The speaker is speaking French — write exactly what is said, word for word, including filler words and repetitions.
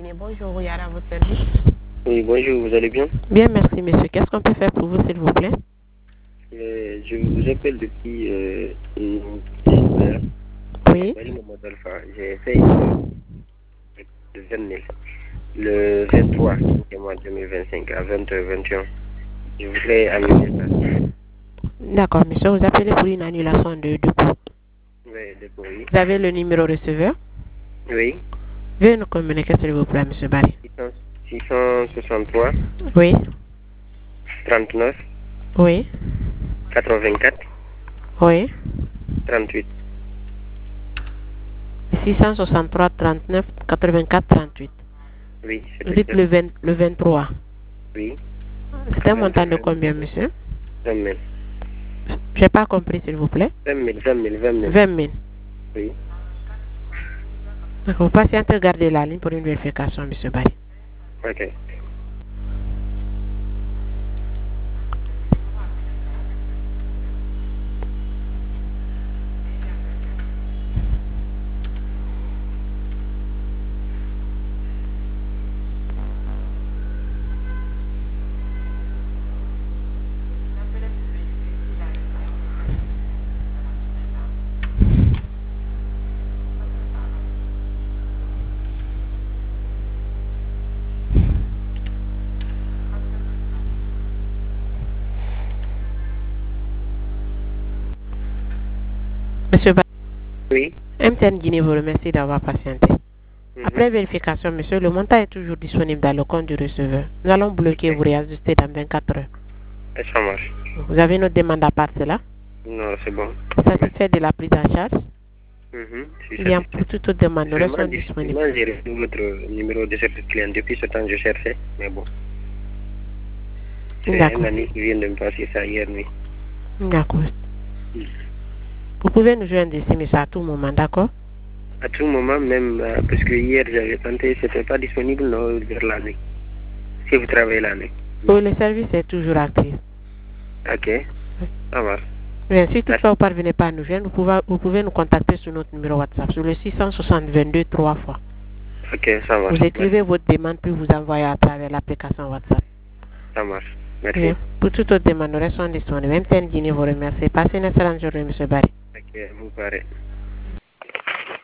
Guinée. Bonjour, Yara, à votre service. Oui, bonjour, vous allez bien? Bien, merci, monsieur. Qu'est-ce qu'on peut faire pour vous, s'il vous plaît? Euh, je vous appelle depuis euh, une petite heure. Oui. J'ai fait une le vingt le vingt-trois mois deux mille vingt-cinq à vingt heures vingt et un. Je voudrais annuler ça. D'accord, monsieur. Vous appelez pour une annulation de dépôt. Oui, dépôt, oui. Vous avez le numéro receveur? Oui. Veuillez nous communiquer, s'il vous plaît, monsieur Barry. six cent soixante-trois. Oui. trente-neuf. Oui. quatre-vingt-quatre. Oui. trente-huit. six cent soixante-trois, trente-neuf, quatre-vingt-quatre, trente-huit. Oui. Vous dites le, vingt, le vingt-trois. Oui. C'est un montant de combien, monsieur? vingt mille. Je n'ai pas compris, s'il vous plaît. vingt mille, vingt mille, vingt mille. vingt mille. Oui. Vous patientez, garder la ligne pour une vérification, monsieur Barry. Ok. Monsieur Barry. Oui. M T N Guinée vous remercie d'avoir patienté. Mm-hmm. Après vérification, monsieur, le montant est toujours disponible dans le compte du receveur. Nous allons bloquer et vous réajuster dans vingt-quatre heures. Et ça marche. Vous avez une autre demande à part cela? Non, c'est bon. Satisfait de la prise en charge? Mm-hmm. Bien, pour toute autre demande, nous restons disponibles. Moi, j'ai reçu votre numéro de service client. Depuis ce temps, je cherchais, mais bon. C'est un ami qui vient de me passer ça hier nuit. D'accord. Mm. Vous pouvez nous joindre ici, mais à tout moment, d'accord? À tout moment, même, euh, parce que hier, j'avais tenté, c'était pas disponible non, vers la nuit. Si vous travaillez la nuit. Oui, le service est toujours actif. Ok. Ça va. Bien, si toutefois vous ne parvenez pas à nous joindre, vous pouvez, vous pouvez nous contacter sur notre numéro WhatsApp, sur le six cent soixante vingt-deux trois fois. Ok, ça marche. Vous écrivez Merci. Votre demande, puis vous envoyez à travers l'application WhatsApp. Ça marche. Merci. Bien. Pour toute autre demande, nous restons disponibles. M T N Guinée vous remercie. Passez une excellente journée, M. Barry. Ok, vous pareil.